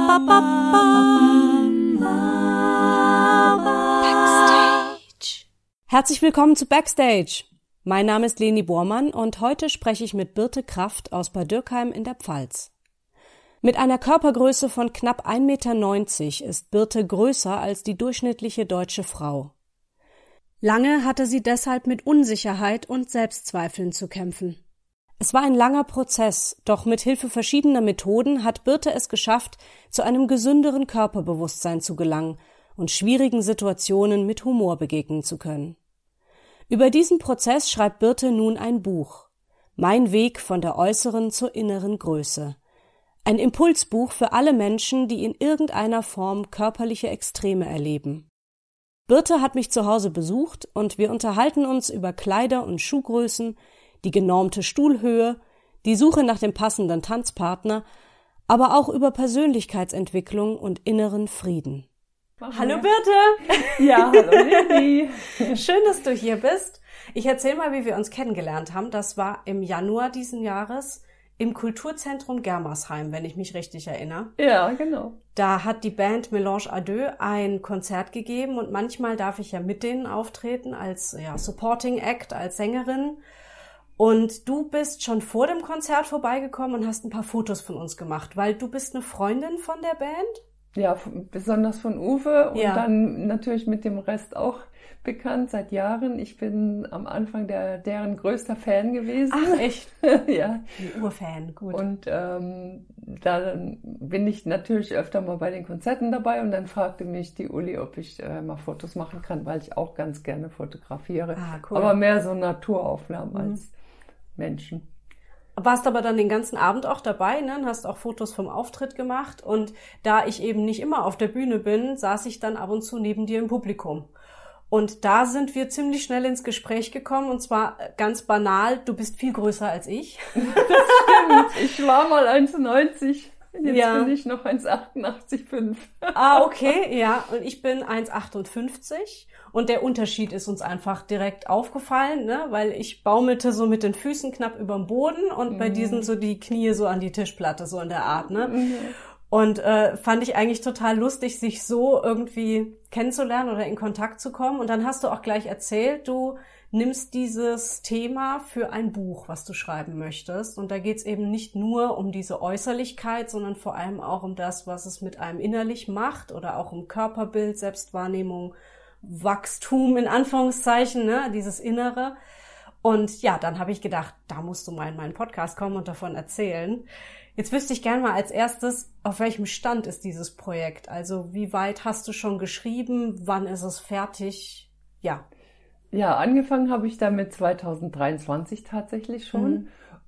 Backstage. Herzlich willkommen zu Backstage. Mein Name ist Leni Bormann und heute spreche ich mit Birte Kraft aus Bad Dürkheim in der Pfalz. Mit einer Körpergröße von knapp 1,90 Meter ist Birte größer als die durchschnittliche deutsche Frau. Lange hatte sie deshalb mit Unsicherheit und Selbstzweifeln zu kämpfen. Es war ein langer Prozess, doch mit Hilfe verschiedener Methoden hat Birte es geschafft, zu einem gesünderen Körperbewusstsein zu gelangen und schwierigen Situationen mit Humor begegnen zu können. Über diesen Prozess schreibt Birte nun ein Buch. Mein Weg von der äußeren zur inneren Größe. Ein Impulsbuch für alle Menschen, die in irgendeiner Form körperliche Extreme erleben. Birte hat mich zu Hause besucht und wir unterhalten uns über Kleider- und Schuhgrößen, die genormte Stuhlhöhe, die Suche nach dem passenden Tanzpartner, aber auch über Persönlichkeitsentwicklung und inneren Frieden. Hallo Birte! Ja, hallo Leni! Schön, dass du hier bist. Ich erzähle mal, wie wir uns kennengelernt haben. Das war im Januar diesen Jahres im Kulturzentrum Germersheim, wenn ich mich richtig erinnere. Ja, genau. Da hat die Band Mélange à Deux ein Konzert gegeben und manchmal darf ich ja mit denen auftreten als Supporting Act, als Sängerin. Und du bist schon vor dem Konzert vorbeigekommen und hast ein paar Fotos von uns gemacht, weil du bist eine Freundin von der Band? Ja, besonders von Uwe und Ja. dann natürlich mit dem Rest auch bekannt seit Jahren. Ich bin am Anfang deren größter Fan gewesen. Ach, echt? Ja. Ein Urfan, gut. Und da bin ich natürlich öfter mal bei den Konzerten dabei und dann fragte mich die Uli, ob ich mal Fotos machen kann, weil ich auch ganz gerne fotografiere. Ah, cool. Aber mehr so Naturaufnahmen als Menschen. Warst aber dann den ganzen Abend auch dabei, ne? Und hast auch Fotos vom Auftritt gemacht. Und da ich eben nicht immer auf der Bühne bin, saß ich dann ab und zu neben dir im Publikum. Und da sind wir ziemlich schnell ins Gespräch gekommen. Und zwar ganz banal, du bist viel größer als ich. Das stimmt. Ich war mal 1,90. Jetzt Ja. bin ich noch 1,88,5. Ah, okay, ja. Und ich bin 1,58. Und der Unterschied ist uns einfach direkt aufgefallen, ne? Weil ich baumelte so mit den Füßen knapp überm Boden und bei diesen so die Knie so an die Tischplatte, so in der Art, ne? Und fand ich eigentlich total lustig, sich so irgendwie kennenzulernen oder in Kontakt zu kommen. Und dann hast du auch gleich erzählt, du nimmst dieses Thema für ein Buch, was du schreiben möchtest. Und da geht's eben nicht nur um diese Äußerlichkeit, sondern vor allem auch um das, was es mit einem innerlich macht oder auch um Körperbild, Selbstwahrnehmung, Wachstum in Anführungszeichen, ne, dieses Innere. Und ja, dann habe ich gedacht, da musst du mal in meinen Podcast kommen und davon erzählen. Jetzt wüsste ich gerne mal als erstes, auf welchem Stand ist dieses Projekt? Also wie weit hast du schon geschrieben? Wann ist es fertig? Ja. Ja, angefangen habe ich damit 2023 tatsächlich schon.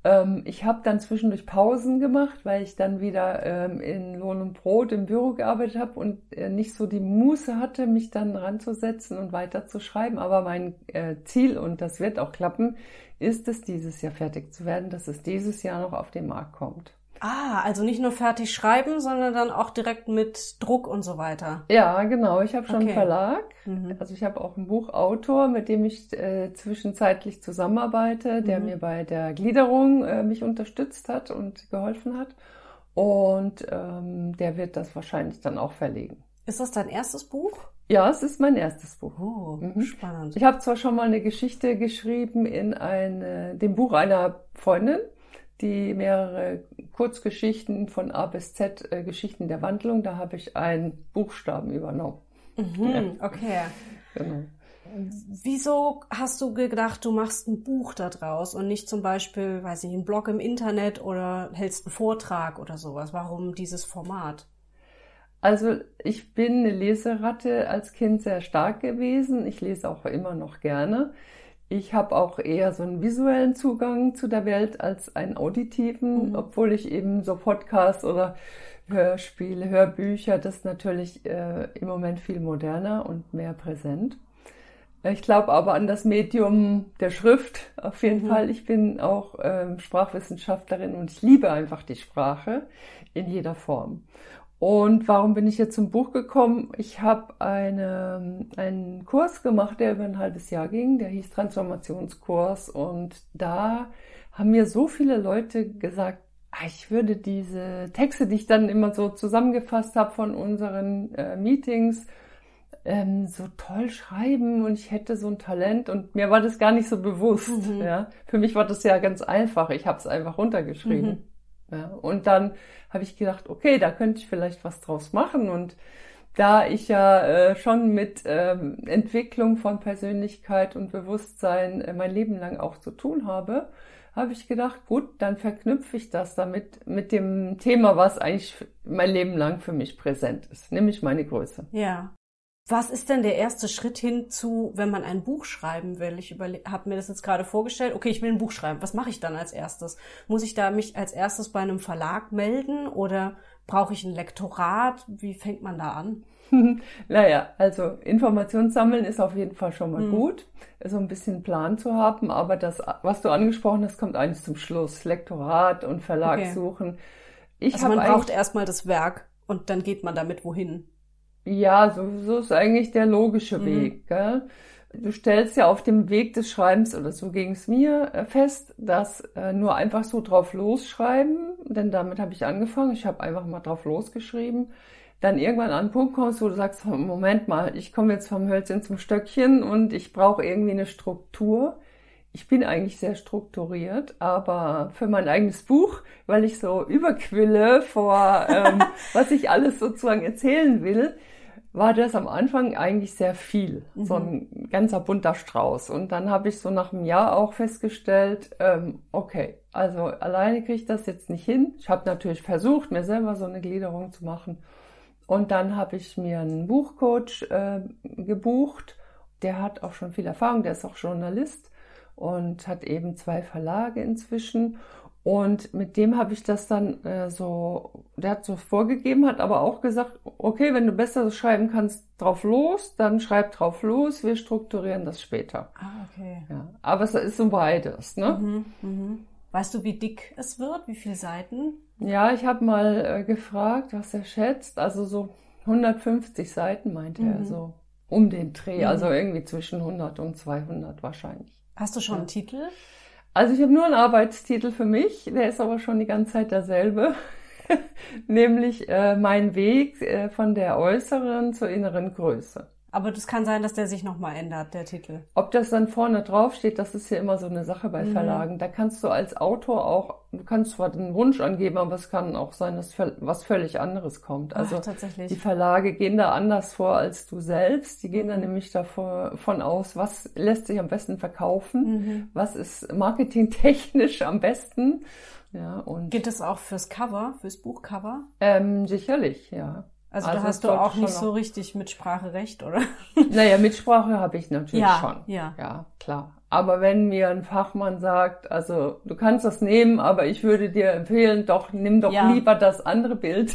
Ich habe dann zwischendurch Pausen gemacht, weil ich dann wieder in Lohn und Brot im Büro gearbeitet habe und nicht so die Muße hatte, mich dann ranzusetzen und weiter zu schreiben. Aber mein Ziel, und das wird auch klappen, ist es, dieses Jahr fertig zu werden, dass es dieses Jahr noch auf den Markt kommt. Ah, also nicht nur fertig schreiben, sondern dann auch direkt mit Druck und so weiter. Ja, genau. Ich habe schon einen Okay. Verlag. Also ich habe auch einen Buchautor, mit dem ich zwischenzeitlich zusammenarbeite, der mir bei der Gliederung mich unterstützt hat und geholfen hat. Und der wird das wahrscheinlich dann auch verlegen. Ist das dein erstes Buch? Ja, es ist mein erstes Buch. Oh, spannend. Ich habe zwar schon mal eine Geschichte geschrieben in dem Buch einer Freundin, die mehrere Kurzgeschichten von A bis Z, Geschichten der Wandlung, da habe ich einen Buchstaben übernommen. Okay. Genau. Wieso hast du gedacht, du machst ein Buch da draus und nicht zum Beispiel, weiß ich, einen Blog im Internet oder hältst einen Vortrag oder sowas? Warum dieses Format? Also ich bin eine Leseratte als Kind sehr stark gewesen. Ich lese auch immer noch gerne. Ich habe auch eher so einen visuellen Zugang zu der Welt als einen auditiven, obwohl ich eben so Podcasts oder Hörspiele, Hörbücher, das ist natürlich im Moment viel moderner und mehr präsent. Ich glaube aber an das Medium der Schrift auf jeden Fall. Ich bin auch Sprachwissenschaftlerin und ich liebe einfach die Sprache in jeder Form. Und warum bin ich jetzt zum Buch gekommen? Ich habe einen Kurs gemacht, der über ein halbes Jahr ging. Der hieß Transformationskurs. Und da haben mir so viele Leute gesagt, Ich würde diese Texte, die ich dann immer so zusammengefasst habe von unseren Meetings, so toll schreiben und ich hätte so ein Talent und mir war das gar nicht so bewusst. Ja. Für mich war das ja ganz einfach. Ich habe es einfach runtergeschrieben. Ja. Und dann habe ich gedacht, okay, da könnte ich vielleicht was draus machen. Und da ich ja schon mit Entwicklung von Persönlichkeit und Bewusstsein mein Leben lang auch zu tun habe, habe ich gedacht, gut, dann verknüpfe ich das damit mit dem Thema, was eigentlich mein Leben lang für mich präsent ist, nämlich meine Größe. Ja. Was ist denn der erste Schritt hinzu, wenn man ein Buch schreiben will? Ich habe mir das jetzt gerade vorgestellt. Okay, ich will ein Buch schreiben. Was mache ich dann als erstes? Muss ich da mich als erstes bei einem Verlag melden oder brauche ich ein Lektorat? Wie fängt man da an? Naja, also Informationssammeln ist auf jeden Fall schon mal gut, so ein bisschen Plan zu haben, aber das, was du angesprochen hast, kommt eigentlich zum Schluss. Lektorat und Verlag suchen. Also man braucht erstmal das Werk und dann geht man damit wohin? Ja, so ist eigentlich der logische Weg. Gell? Du stellst ja auf dem Weg des Schreibens, oder so ging es mir, fest, dass nur einfach so drauf losschreiben, denn damit habe ich angefangen, ich habe einfach mal drauf losgeschrieben, dann irgendwann an einen Punkt kommst, wo du sagst, Moment mal, ich komme jetzt vom Hölzchen zum Stöckchen und ich brauche irgendwie eine Struktur. Ich bin eigentlich sehr strukturiert, aber für mein eigenes Buch, weil ich so überquille vor, was ich alles sozusagen erzählen will, war das am Anfang eigentlich sehr viel, so ein ganzer bunter Strauß. Und dann habe ich so nach einem Jahr auch festgestellt, okay, also alleine kriege ich das jetzt nicht hin. Ich habe natürlich versucht, mir selber so eine Gliederung zu machen. Und dann habe ich mir einen Buchcoach gebucht. Der hat auch schon viel Erfahrung, der ist auch Journalist und hat eben 2 Verlage inzwischen. Und mit dem habe ich das dann der hat so vorgegeben, hat aber auch gesagt, okay, wenn du besser schreiben kannst, drauf los, dann schreib drauf los, wir strukturieren das später. Ah, okay. Ja, aber es ist so beides, ne? Weißt du, wie dick es wird? Wie viele Seiten? Ja, ich habe mal gefragt, was er schätzt. Also so 150 Seiten meinte er, so um den Dreh. Also irgendwie zwischen 100 und 200 wahrscheinlich. Hast du schon einen Titel? Also ich habe nur einen Arbeitstitel für mich, der ist aber schon die ganze Zeit derselbe, nämlich mein Weg von der äußeren zur inneren Größe. Aber das kann sein, dass der sich nochmal ändert, der Titel. Ob das dann vorne drauf steht, das ist ja immer so eine Sache bei Verlagen. Da kannst du als Autor auch, du kannst zwar den Wunsch angeben, aber es kann auch sein, dass was völlig anderes kommt. Also tatsächlich. Die Verlage gehen da anders vor als du selbst. Die gehen da nämlich davon aus, was lässt sich am besten verkaufen, was ist marketingtechnisch am besten. Ja, und geht es auch fürs Cover, fürs Buchcover? Sicherlich, ja. Also da hast du auch nicht so richtig Mitspracherecht, oder? Naja, Mitsprache habe ich natürlich schon. Ja. Ja, klar. Aber wenn mir ein Fachmann sagt, also du kannst das nehmen, aber ich würde dir empfehlen, nimm doch lieber das andere Bild.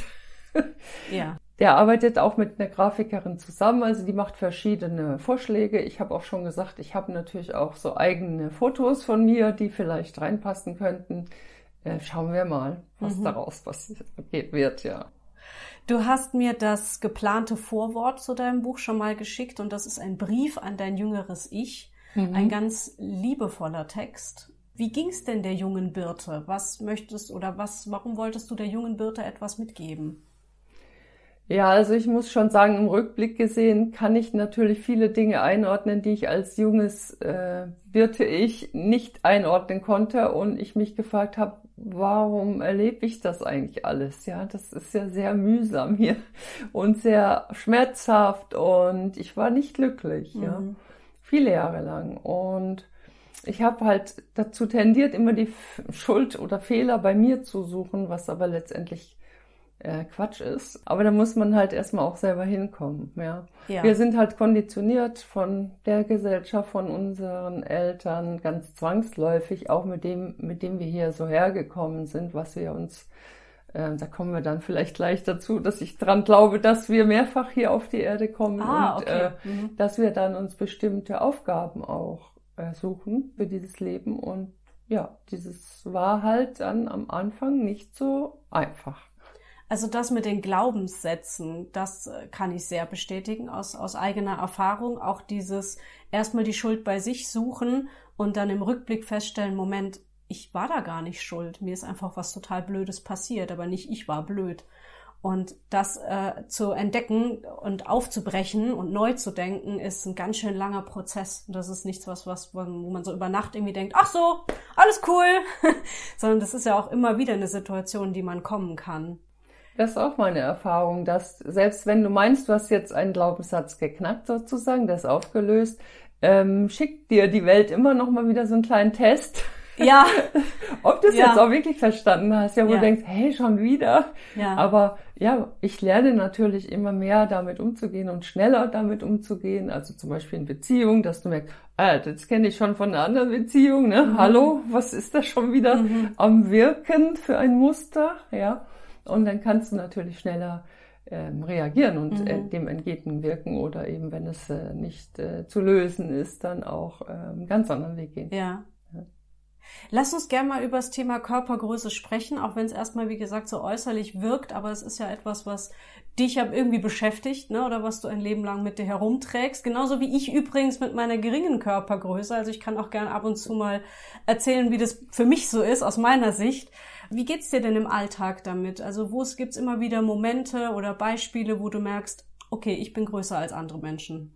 Ja. Der arbeitet auch mit einer Grafikerin zusammen, also die macht verschiedene Vorschläge. Ich habe auch schon gesagt, ich habe natürlich auch so eigene Fotos von mir, die vielleicht reinpassen könnten. Schauen wir mal, was daraus wird, ja. Du hast mir das geplante Vorwort zu deinem Buch schon mal geschickt und das ist ein Brief an dein jüngeres Ich, ein ganz liebevoller Text. Wie ging's denn der jungen Birte? Warum wolltest du der jungen Birte etwas mitgeben? Ja, also ich muss schon sagen, im Rückblick gesehen kann ich natürlich viele Dinge einordnen, die ich als junges Birte-Ich nicht einordnen konnte und ich mich gefragt habe, warum erlebe ich das eigentlich alles? Ja, das ist ja sehr mühsam hier und sehr schmerzhaft und ich war nicht glücklich, ja, viele Jahre lang. Und ich habe halt dazu tendiert, immer die Schuld oder Fehler bei mir zu suchen, was aber letztendlich Quatsch ist. Aber da muss man halt erstmal auch selber hinkommen, ja. Wir sind halt konditioniert von der Gesellschaft, von unseren Eltern, ganz zwangsläufig, auch mit dem wir hier so hergekommen sind, was wir uns, da kommen wir dann vielleicht gleich dazu, dass ich dran glaube, dass wir mehrfach hier auf die Erde kommen dass wir dann uns bestimmte Aufgaben auch suchen für dieses Leben und ja, dieses war halt dann am Anfang nicht so einfach. Also das mit den Glaubenssätzen, das kann ich sehr bestätigen aus eigener Erfahrung. Auch dieses erstmal die Schuld bei sich suchen und dann im Rückblick feststellen, Moment, ich war da gar nicht schuld. Mir ist einfach was total Blödes passiert, aber nicht ich war blöd. Und das zu entdecken und aufzubrechen und neu zu denken, ist ein ganz schön langer Prozess. Und das ist nichts, wo man so über Nacht irgendwie denkt, ach so, alles cool. Sondern das ist ja auch immer wieder eine Situation, die man kommen kann. Das ist auch meine Erfahrung, dass selbst wenn du meinst, du hast jetzt einen Glaubenssatz geknackt sozusagen, der ist aufgelöst, schickt dir die Welt immer noch mal wieder so einen kleinen Test. Ja. Ob du es jetzt auch wirklich verstanden hast, ja, wo du denkst, hey, schon wieder. Ja. Aber ja, ich lerne natürlich immer mehr damit umzugehen und schneller damit umzugehen. Also zum Beispiel in Beziehungen, dass du merkst, das kenne ich schon von einer anderen Beziehung, ne? Hallo, was ist da schon wieder am Wirken für ein Muster? Ja. Und dann kannst du natürlich schneller reagieren und dem entgegenwirken oder eben, wenn es nicht zu lösen ist, dann auch einen ganz anderen Weg gehen. Ja. Lass uns gerne mal über das Thema Körpergröße sprechen, auch wenn es erstmal, wie gesagt, so äußerlich wirkt, aber es ist ja etwas, was dich ja irgendwie beschäftigt, ne, oder was du ein Leben lang mit dir herumträgst. Genauso wie ich übrigens mit meiner geringen Körpergröße. Also ich kann auch gerne ab und zu mal erzählen, wie das für mich so ist, aus meiner Sicht. Wie geht's dir denn im Alltag damit? Also gibt's immer wieder Momente oder Beispiele, wo du merkst, okay, ich bin größer als andere Menschen?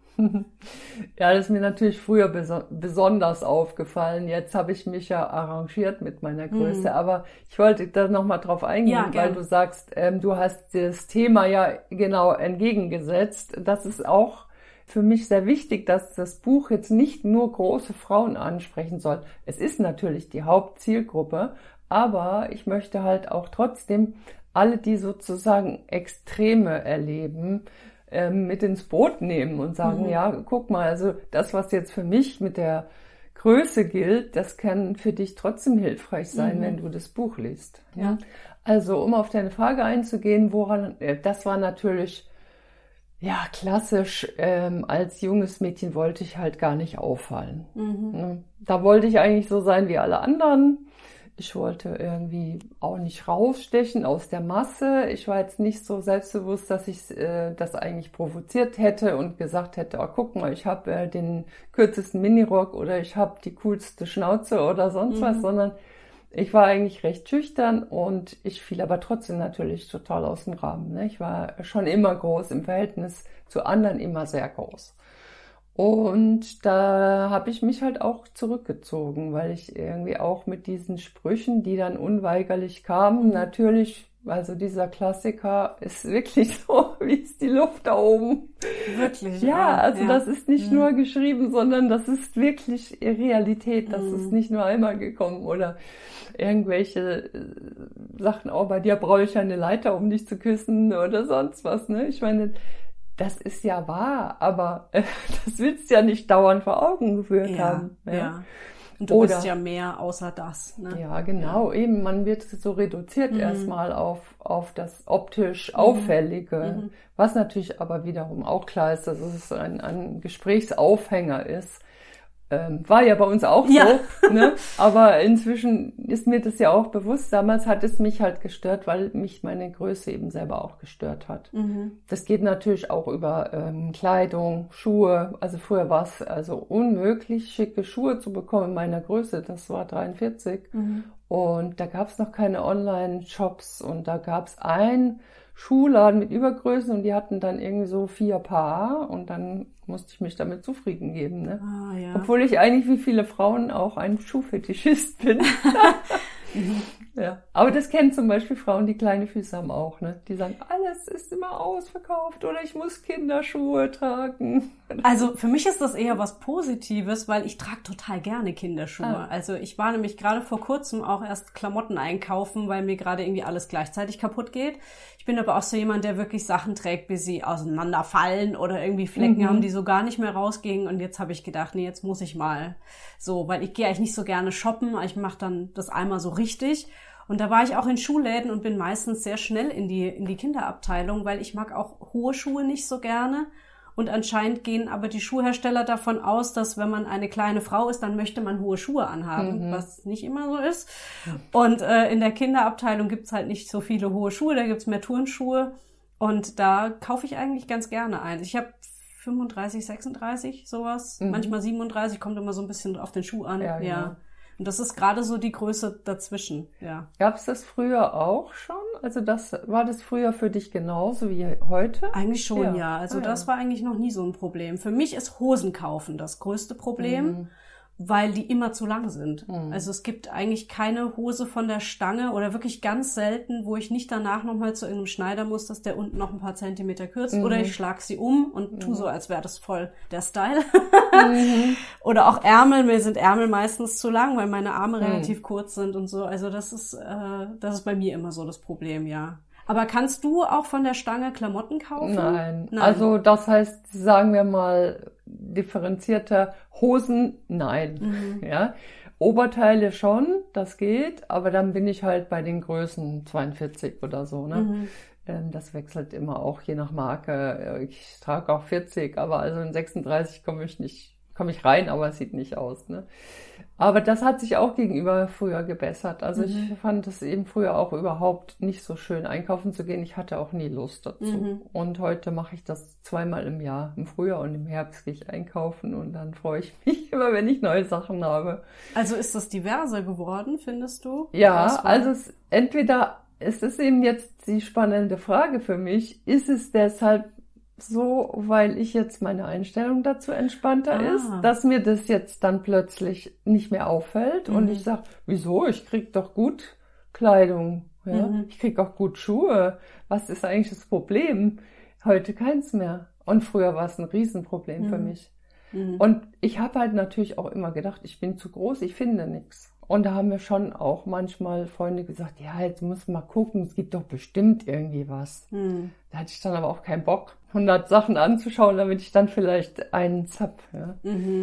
Ja, das ist mir natürlich früher besonders aufgefallen. Jetzt habe ich mich ja arrangiert mit meiner Größe, aber ich wollte da nochmal drauf eingehen, weil du sagst, du hast das Thema ja genau entgegengesetzt. Das ist auch für mich sehr wichtig, dass das Buch jetzt nicht nur große Frauen ansprechen soll. Es ist natürlich die Hauptzielgruppe, aber ich möchte halt auch trotzdem alle, die sozusagen Extreme erleben, mit ins Boot nehmen und sagen, ja, guck mal, also das, was jetzt für mich mit der Größe gilt, das kann für dich trotzdem hilfreich sein, wenn du das Buch liest. Ja. Also, um auf deine Frage einzugehen, das war natürlich, ja, klassisch, als junges Mädchen wollte ich halt gar nicht auffallen. Da wollte ich eigentlich so sein wie alle anderen. Ich wollte irgendwie auch nicht rausstechen aus der Masse. Ich war jetzt nicht so selbstbewusst, dass ich das eigentlich provoziert hätte und gesagt hätte, oh, guck mal, ich habe den kürzesten Minirock oder ich habe die coolste Schnauze oder sonst was, sondern ich war eigentlich recht schüchtern und ich fiel aber trotzdem natürlich total aus dem Rahmen. Ne? Ich war schon immer groß, im Verhältnis zu anderen immer sehr groß. Und da habe ich mich halt auch zurückgezogen, weil ich irgendwie auch mit diesen Sprüchen, die dann unweigerlich kamen, natürlich, also dieser Klassiker ist wirklich so, wie ist die Luft da oben? Wirklich? Ja, also das ist nicht nur geschrieben, sondern das ist wirklich Realität, das ist nicht nur einmal gekommen oder irgendwelche Sachen, oh, bei dir brauche ich eine Leiter, um dich zu küssen oder sonst was, ne? Ich meine, das ist ja wahr, aber das willst du ja nicht dauernd vor Augen geführt haben. Ja. Und du bist ja mehr außer das. Ne? Ja, genau. Eben, man wird so reduziert erstmal auf das optisch Auffällige, was natürlich aber wiederum auch klar ist, dass es ein Gesprächsaufhänger ist. War ja bei uns auch so, ne? Aber inzwischen ist mir das ja auch bewusst. Damals hat es mich halt gestört, weil mich meine Größe eben selber auch gestört hat. Das geht natürlich auch über Kleidung, Schuhe. Also früher war es also unmöglich, schicke Schuhe zu bekommen in meiner Größe. Das war 43. Und da gab es noch keine Online-Shops und da gab es einen Schuhladen mit Übergrößen und die hatten dann irgendwie so 4 Paar und dann musste ich mich damit zufrieden geben, ne? Ah, ja. Obwohl ich eigentlich wie viele Frauen auch ein Schuhfetischist bin. Ja. Aber das kennen zum Beispiel Frauen, die kleine Füße haben auch, ne? Die sagen, alles ist immer ausverkauft oder ich muss Kinderschuhe tragen. Also für mich ist das eher was Positives, weil ich trage total gerne Kinderschuhe. Also ich war nämlich gerade vor kurzem auch erst Klamotten einkaufen, weil mir gerade irgendwie alles gleichzeitig kaputt geht. Ich bin aber auch so jemand, der wirklich Sachen trägt, bis sie auseinanderfallen oder irgendwie Flecken haben, die so gar nicht mehr rausgingen. Und jetzt habe ich gedacht, nee, jetzt muss ich mal so, weil ich gehe eigentlich nicht so gerne shoppen. Ich mache dann das einmal so richtig. Und da war ich auch in Schuhläden und bin meistens sehr schnell in die Kinderabteilung, weil ich mag auch hohe Schuhe nicht so gerne. Und anscheinend gehen aber die Schuhhersteller davon aus, dass wenn man eine kleine Frau ist, dann möchte man hohe Schuhe anhaben, was nicht immer so ist. Und in der Kinderabteilung gibt's halt nicht so viele hohe Schuhe, da gibt's mehr Turnschuhe. Und da kaufe ich eigentlich ganz gerne eins. Ich habe 35, 36, sowas. Manchmal 37, kommt immer so ein bisschen auf den Schuh an. Ja, genau. Und das ist gerade so die Größe dazwischen, ja. Gab es das früher auch schon? Also war das früher für dich genauso wie heute? Eigentlich schon, ja. Also ja. das war eigentlich noch nie so ein Problem. Für mich ist Hosen kaufen das größte Problem, weil die immer zu lang sind. Also es gibt eigentlich keine Hose von der Stange oder wirklich ganz selten, wo ich nicht danach nochmal zu irgendeinem Schneider muss, dass der unten noch ein paar Zentimeter kürzt. Oder ich schlag sie um und tu so, als wäre das voll der Style. Oder auch Ärmel. Mir sind Ärmel meistens zu lang, weil meine Arme relativ kurz sind und so. Also das ist bei mir immer so das Problem, ja. Aber kannst du auch von der Stange Klamotten kaufen? Nein. Also das heißt, sagen wir mal, differenzierter Hosen, nein. Ja. Oberteile schon, das geht, aber dann bin ich halt bei den Größen 42 oder so. Ne? Das wechselt immer auch je nach Marke. Ich trage auch 40, aber also in 36 komme ich rein, aber es sieht nicht aus. Ne? Aber das hat sich auch gegenüber früher gebessert. Also ich fand es eben früher auch überhaupt nicht so schön, einkaufen zu gehen. Ich hatte auch nie Lust dazu. Und heute mache ich das 2-mal im Jahr. Im Frühjahr und im Herbst gehe ich einkaufen und dann freue ich mich immer, wenn ich neue Sachen habe. Also ist das diverser geworden, findest du? Ja, also entweder ist es eben jetzt die spannende Frage für mich, ist es deshalb so, weil ich jetzt meine Einstellung dazu entspannter ist, dass mir das jetzt dann plötzlich nicht mehr auffällt und ich sage, wieso? Ich krieg doch gut Kleidung, ja? Ich krieg auch gut Schuhe. Was ist eigentlich das Problem? Heute keins mehr. Und früher war es ein Riesenproblem für mich. Und ich habe halt natürlich auch immer gedacht, ich bin zu groß, ich finde nichts. Und da haben mir schon auch manchmal Freunde gesagt, ja, jetzt muss mal gucken, es gibt doch bestimmt irgendwie was. Da hatte ich dann aber auch keinen Bock, 100 Sachen anzuschauen, damit ich dann vielleicht eins hab. Ja.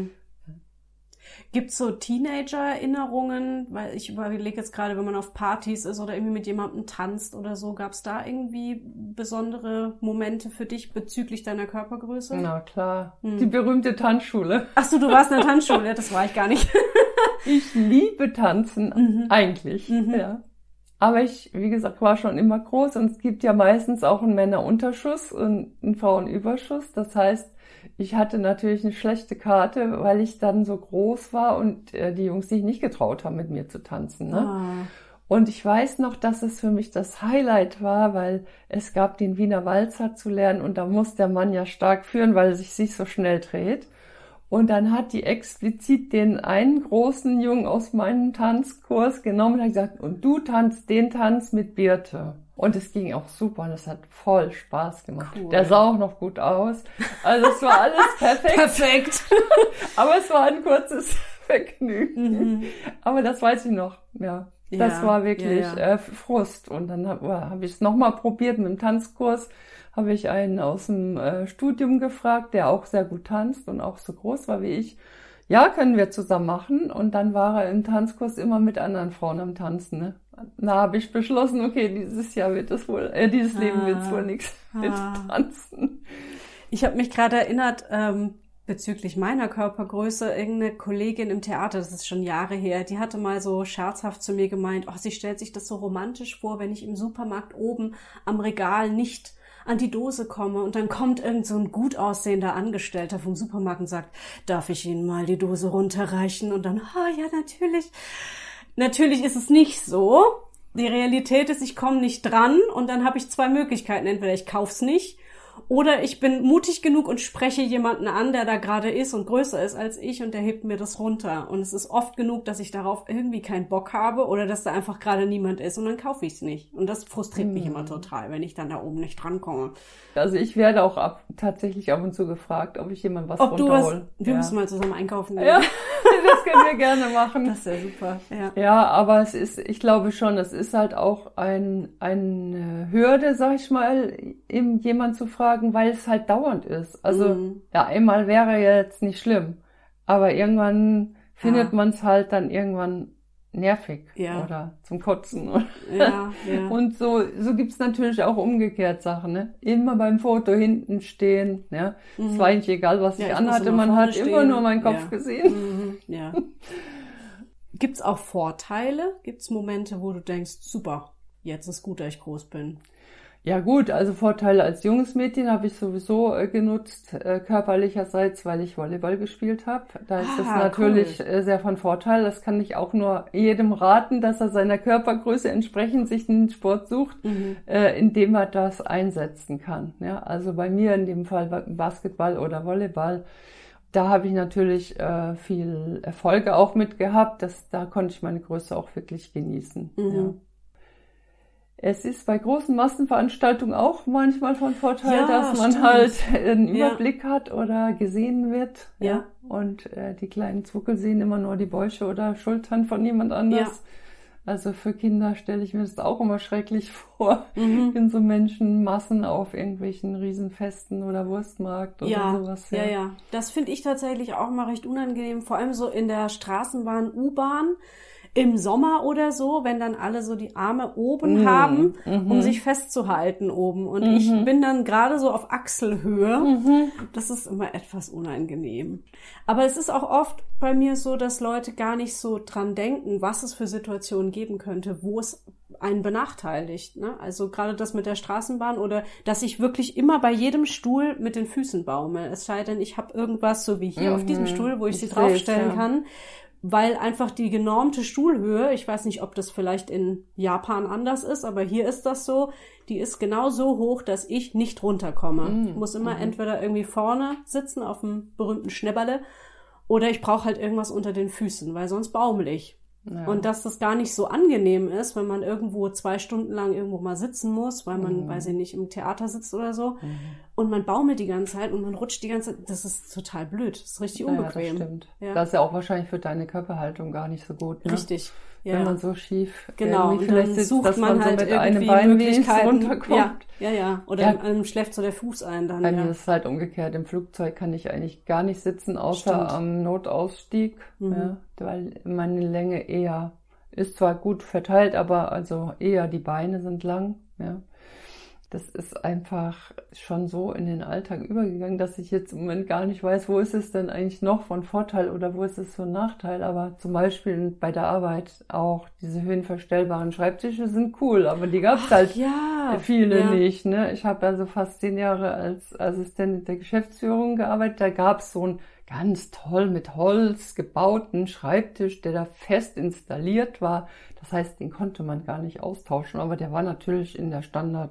Gibt's so Teenager-Erinnerungen? Weil ich überlege jetzt gerade, wenn man auf Partys ist oder irgendwie mit jemandem tanzt oder so, gab's da irgendwie besondere Momente für dich bezüglich deiner Körpergröße? Na klar, die berühmte Tanzschule. Ach so, du warst in der Tanzschule, das war ich gar nicht. Ich liebe Tanzen, eigentlich, ja. Aber ich, wie gesagt, war schon immer groß und es gibt ja meistens auch einen Männerunterschuss und einen Frauenüberschuss. Das heißt, ich hatte natürlich eine schlechte Karte, weil ich dann so groß war und die Jungs sich nicht getraut haben, mit mir zu tanzen. Ne? Und ich weiß noch, dass es für mich das Highlight war, weil es gab den Wiener Walzer zu lernen und da muss der Mann ja stark führen, weil er sich so schnell dreht. Und dann hat die explizit den einen großen Jungen aus meinem Tanzkurs genommen und hat gesagt, und du tanzt den Tanz mit Birte. Und es ging auch super und es hat voll Spaß gemacht. Cool. Der sah auch noch gut aus. Also es war alles perfekt. Perfekt. Aber es war ein kurzes Vergnügen. Aber das weiß ich noch, ja. Das war wirklich Frust. Und dann hab ich es nochmal probiert mit dem Tanzkurs. Habe ich einen aus dem Studium gefragt, der auch sehr gut tanzt und auch so groß war wie ich. Ja, können wir zusammen machen. Und dann war er im Tanzkurs immer mit anderen Frauen am Tanzen. Ne? Da habe ich beschlossen, okay, dieses Leben wird es wohl nichts mit Tanzen. Ich habe mich gerade erinnert, bezüglich meiner Körpergröße, irgendeine Kollegin im Theater, das ist schon Jahre her, die hatte mal so scherzhaft zu mir gemeint, sie stellt sich das so romantisch vor, wenn ich im Supermarkt oben am Regal nicht an die Dose komme und dann kommt irgend so ein gut aussehender Angestellter vom Supermarkt und sagt, darf ich Ihnen mal die Dose runterreichen? Und dann, ja, natürlich. Natürlich ist es nicht so. Die Realität ist, ich komme nicht dran und dann habe ich 2 Möglichkeiten. Entweder ich kauf's nicht oder ich bin mutig genug und spreche jemanden an, der da gerade ist und größer ist als ich und der hebt mir das runter. Und es ist oft genug, dass ich darauf irgendwie keinen Bock habe oder dass da einfach gerade niemand ist und dann kaufe ich es nicht. Und das frustriert mich immer total, wenn ich dann da oben nicht drankomme. Also ich werde auch tatsächlich ab und zu gefragt, ob ich jemand was runterhole. Wir müssen mal zusammen einkaufen gehen. Ja, das können wir gerne machen. Das ist ja super. Ja, aber ich glaube schon, es ist halt auch eine Hürde, sag ich mal, eben jemand zu fragen, weil es halt dauernd ist. Also ja, einmal wäre jetzt nicht schlimm, aber irgendwann findet man es halt dann irgendwann nervig oder zum Kotzen. Ja. Und so gibt's natürlich auch umgekehrt Sachen. Ne? Immer beim Foto hinten stehen. Ja? Es war eigentlich egal, was ich anhatte, man hat immer nur meinen Kopf gesehen. Ja. Gibt's auch Vorteile? Gibt's Momente, wo du denkst, super, jetzt ist gut, dass ich groß bin? Ja gut, also Vorteile als junges Mädchen habe ich sowieso genutzt, körperlicherseits, weil ich Volleyball gespielt habe. Da ist das natürlich cool. sehr von Vorteil. Das kann ich auch nur jedem raten, dass er seiner Körpergröße entsprechend sich einen Sport sucht, in dem er das einsetzen kann. Ja, also bei mir in dem Fall Basketball oder Volleyball, da habe ich natürlich viel Erfolge auch mit gehabt. Da konnte ich meine Größe auch wirklich genießen. Ja. Es ist bei großen Massenveranstaltungen auch manchmal von Vorteil, dass man halt einen Überblick hat oder gesehen wird. Ja. Und die kleinen Zuckel sehen immer nur die Bäuche oder Schultern von jemand anders. Ja. Also für Kinder stelle ich mir das auch immer schrecklich vor, in so Menschenmassen auf irgendwelchen Riesenfesten oder Wurstmarkt oder sowas. Ja. Das finde ich tatsächlich auch mal recht unangenehm, vor allem so in der Straßenbahn, U-Bahn. Im Sommer oder so, wenn dann alle so die Arme oben haben, um sich festzuhalten oben. Und ich bin dann gerade so auf Achselhöhe. Das ist immer etwas unangenehm. Aber es ist auch oft bei mir so, dass Leute gar nicht so dran denken, was es für Situationen geben könnte, wo es einen benachteiligt. Ne? Also gerade das mit der Straßenbahn oder dass ich wirklich immer bei jedem Stuhl mit den Füßen baumel. Es sei denn, ich habe irgendwas so wie hier auf diesem Stuhl, wo ich sie draufstellen kann. Weil einfach die genormte Stuhlhöhe, ich weiß nicht, ob das vielleicht in Japan anders ist, aber hier ist das so, die ist genau so hoch, dass ich nicht runterkomme. Ich muss immer entweder irgendwie vorne sitzen auf dem berühmten Schnäberle oder ich brauche halt irgendwas unter den Füßen, weil sonst baumel ich. Ja. Und dass das gar nicht so angenehm ist, wenn man irgendwo 2 Stunden lang irgendwo mal sitzen muss, weil man, weiß ich nicht, im Theater sitzt oder so. Und man baumelt die ganze Zeit und man rutscht die ganze Zeit. Das ist total blöd. Das ist richtig unbequem. Ja, das stimmt. Ja. Das ist ja auch wahrscheinlich für deine Körperhaltung gar nicht so gut. Ne? Richtig. Ja. Wenn man so schief irgendwie vielleicht sitzt, sucht dass man halt so mit irgendwie einem Bein Möglichkeiten runterkommt. Ja. Oder einem schläft so der Fuß ein dann. Bei mir ist es halt umgekehrt. Im Flugzeug kann ich eigentlich gar nicht sitzen, außer am Notausstieg, weil meine Länge eher ist zwar gut verteilt, aber also eher die Beine sind lang, ja. Das ist einfach schon so in den Alltag übergegangen, dass ich jetzt im Moment gar nicht weiß, wo ist es denn eigentlich noch von Vorteil oder wo ist es von Nachteil. Aber zum Beispiel bei der Arbeit auch diese höhenverstellbaren Schreibtische sind cool, aber die gab es halt viele nicht. Ne? Ich habe also fast 10 Jahre als Assistentin der Geschäftsführung gearbeitet. Da gab es so einen ganz toll mit Holz gebauten Schreibtisch, der da fest installiert war. Das heißt, den konnte man gar nicht austauschen, aber der war natürlich in der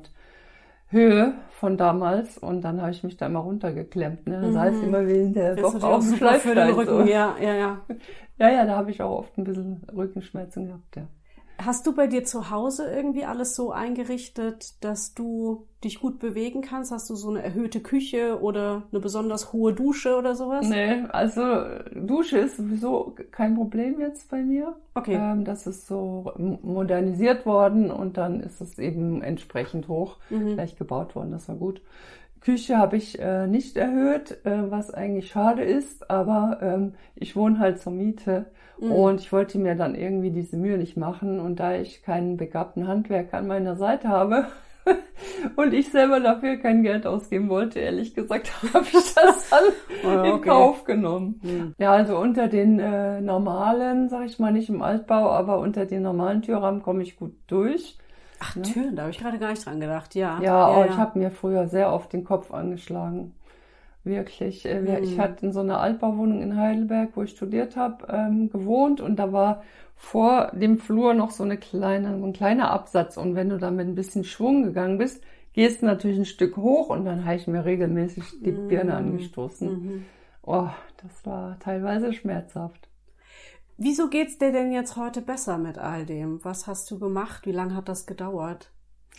Standardhöhe von damals und dann habe ich mich da immer runtergeklemmt. Ne? Das heißt immer wie der Bock auf dem Schleifstein. So. Ja, da habe ich auch oft ein bisschen Rückenschmerzen gehabt, ja. Hast du bei dir zu Hause irgendwie alles so eingerichtet, dass du dich gut bewegen kannst? Hast du so eine erhöhte Küche oder eine besonders hohe Dusche oder sowas? Nee, also Dusche ist sowieso kein Problem jetzt bei mir. Okay. Das ist so modernisiert worden und dann ist es eben entsprechend hoch gleich gebaut worden. Das war gut. Küche habe ich nicht erhöht, was eigentlich schade ist, aber ich wohne halt zur Miete und ich wollte mir dann irgendwie diese Mühe nicht machen und da ich keinen begabten Handwerker an meiner Seite habe und ich selber dafür kein Geld ausgeben wollte, ehrlich gesagt, habe ich das dann in Kauf genommen. Ja, also unter den normalen, sag ich mal, nicht im Altbau, aber unter den normalen Türrahmen komme ich gut durch. Ach, ne? Türen, da habe ich gerade gar nicht dran gedacht, ja. Ja, ich habe mir früher sehr oft den Kopf angeschlagen. Wirklich. Ich hatte in so einer Altbauwohnung in Heidelberg, wo ich studiert habe, gewohnt und da war vor dem Flur noch so ein kleiner Absatz und wenn du da mit ein bisschen Schwung gegangen bist, gehst du natürlich ein Stück hoch und dann habe ich mir regelmäßig die Birne angestoßen. Oh, das war teilweise schmerzhaft. Wieso geht's dir denn jetzt heute besser mit all dem? Was hast du gemacht? Wie lange hat das gedauert?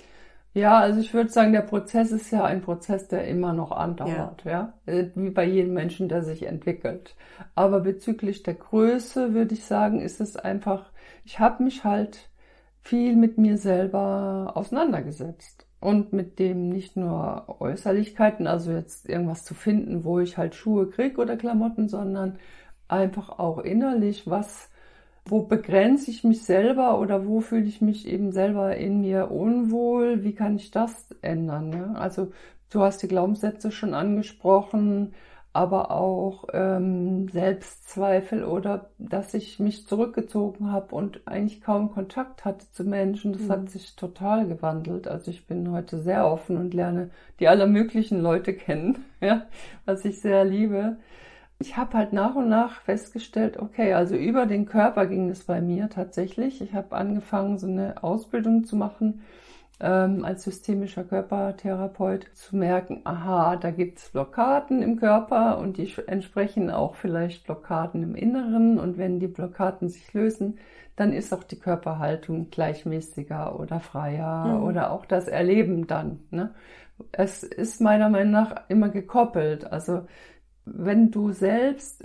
Ja, also ich würde sagen, der Prozess ist ja ein Prozess, der immer noch andauert, ja. Wie bei jedem Menschen, der sich entwickelt. Aber bezüglich der Größe würde ich sagen, ist es einfach, ich habe mich halt viel mit mir selber auseinandergesetzt. Und mit dem nicht nur Äußerlichkeiten, also jetzt irgendwas zu finden, wo ich halt Schuhe kriege oder Klamotten, sondern einfach auch innerlich, wo begrenze ich mich selber oder wo fühle ich mich eben selber in mir unwohl, wie kann ich das ändern? Ne? Also du hast die Glaubenssätze schon angesprochen, aber auch Selbstzweifel oder dass ich mich zurückgezogen habe und eigentlich kaum Kontakt hatte zu Menschen. Das hat sich total gewandelt. Also ich bin heute sehr offen und lerne die allermöglichen Leute kennen, ja, was ich sehr liebe. Ich habe halt nach und nach festgestellt, okay, also über den Körper ging es bei mir tatsächlich. Ich habe angefangen, so eine Ausbildung zu machen, als systemischer Körpertherapeut, zu merken, aha, da gibt es Blockaden im Körper und die entsprechen auch vielleicht Blockaden im Inneren. Und wenn die Blockaden sich lösen, dann ist auch die Körperhaltung gleichmäßiger oder freier oder auch das Erleben dann, ne? Es ist meiner Meinung nach immer gekoppelt. Also wenn du selbst,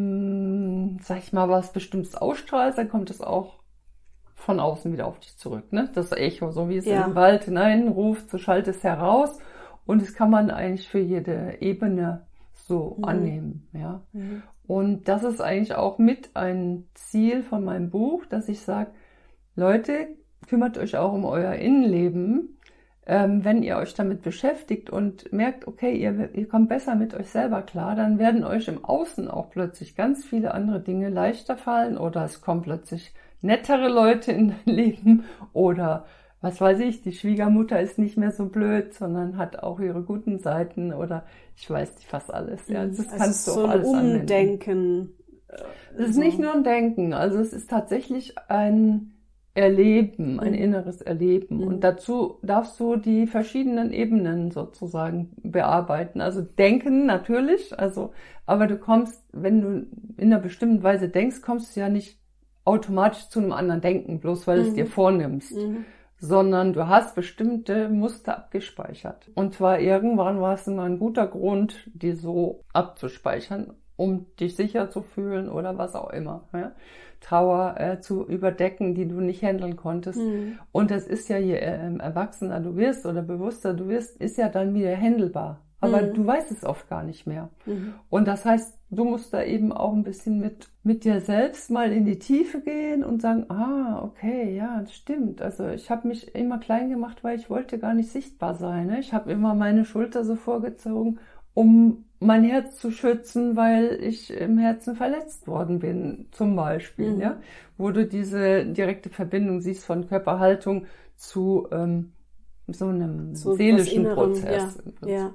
sag ich mal, was Bestimmtes ausstrahlst, dann kommt es auch von außen wieder auf dich zurück, ne? Das Echo, so wie es in den Wald hineinruft, so schallt es heraus und das kann man eigentlich für jede Ebene so annehmen, ja. Und das ist eigentlich auch mit ein Ziel von meinem Buch, dass ich sage, Leute, kümmert euch auch um euer Innenleben, wenn ihr euch damit beschäftigt und merkt, okay, ihr kommt besser mit euch selber klar, dann werden euch im Außen auch plötzlich ganz viele andere Dinge leichter fallen oder es kommen plötzlich nettere Leute in dein Leben oder was weiß ich, die Schwiegermutter ist nicht mehr so blöd, sondern hat auch ihre guten Seiten oder ich weiß nicht, fast alles. Ja, das kannst du auch alles anwenden. Umdenken. Es ist nicht nur ein Denken, also es ist tatsächlich ein Erleben, ein inneres Erleben. Und dazu darfst du die verschiedenen Ebenen sozusagen bearbeiten. Also denken natürlich, aber du kommst, wenn du in einer bestimmten Weise denkst, kommst du ja nicht automatisch zu einem anderen Denken, bloß weil du es dir vornimmst. Sondern du hast bestimmte Muster abgespeichert. Und zwar irgendwann war es immer ein guter Grund, die so abzuspeichern, um dich sicher zu fühlen oder was auch immer. Ja? Trauer zu überdecken, die du nicht handeln konntest. Und das ist ja, je erwachsener du wirst oder bewusster du wirst, ist ja dann wieder handelbar. Aber du weißt es oft gar nicht mehr. Und das heißt, du musst da eben auch ein bisschen mit dir selbst mal in die Tiefe gehen und sagen, okay, ja, das stimmt. Also ich habe mich immer klein gemacht, weil ich wollte gar nicht sichtbar sein. Ne? Ich habe immer meine Schulter so vorgezogen, um mein Herz zu schützen, weil ich im Herzen verletzt worden bin, zum Beispiel, ja, wo du diese direkte Verbindung siehst von Körperhaltung zu so einem seelischen Prozess. Ja.